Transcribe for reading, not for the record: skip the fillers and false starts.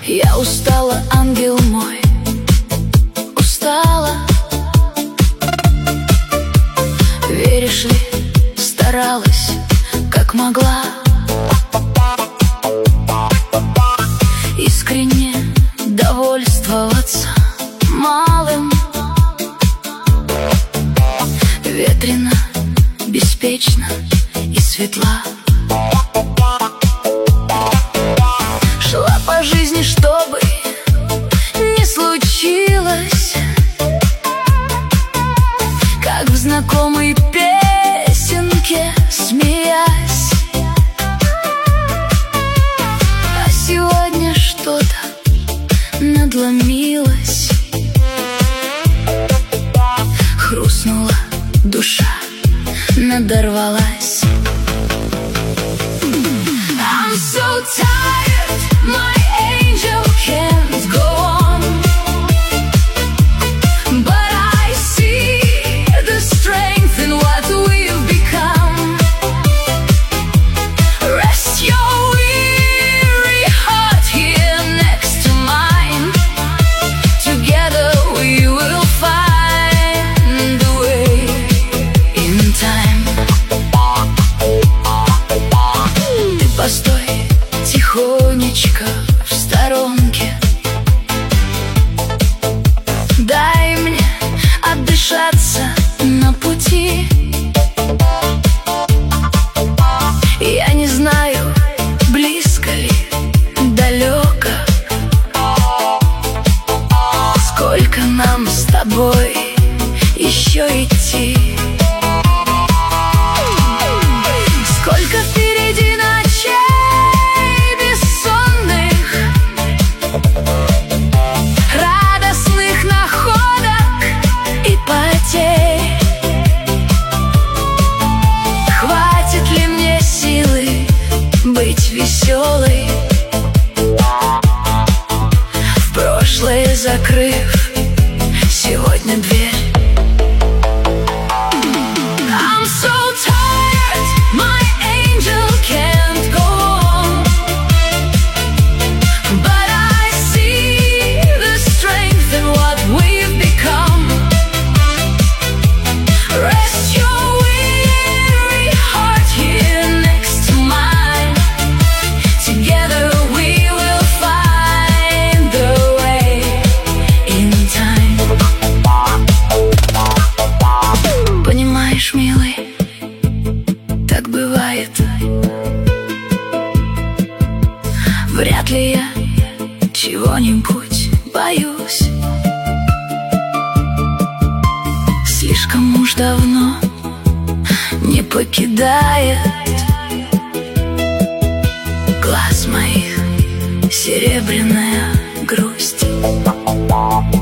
Я устала, ангел мой, устала. Веришь ли, старалась, как могла, искренне довольствоваться малым. Ветрено, беспечно и светла. Шла по жизни, чтобы не случилось, как в знакомой песенке, смеясь. А сегодня что-то надломилось, хрустнула душа, надорвалась. I'm so tired, my angel can't go on, but I see the strength in what we've become. Rest your weary heart here next to mine. Together we will find a way in time. Ты постой тихонечко в сторонке, дай мне отдышаться на пути. Я не знаю, близко ли, далеко, сколько нам с тобой еще идти. Сколько впереди ночей бессонных, радостных находок и потерь. Хватит ли мне силы быть веселой, в прошлое закрыв сегодня дверь? I'm so tired, my angel can't go on, but I see the strength in what we've become. Rest your weary heart here next to mine. Together we will find the way in time. Понимаешь, милый, так бывает. Вряд ли я чего-нибудь боюсь, слишком уж давно не покидает глаз моих серебряная грусть.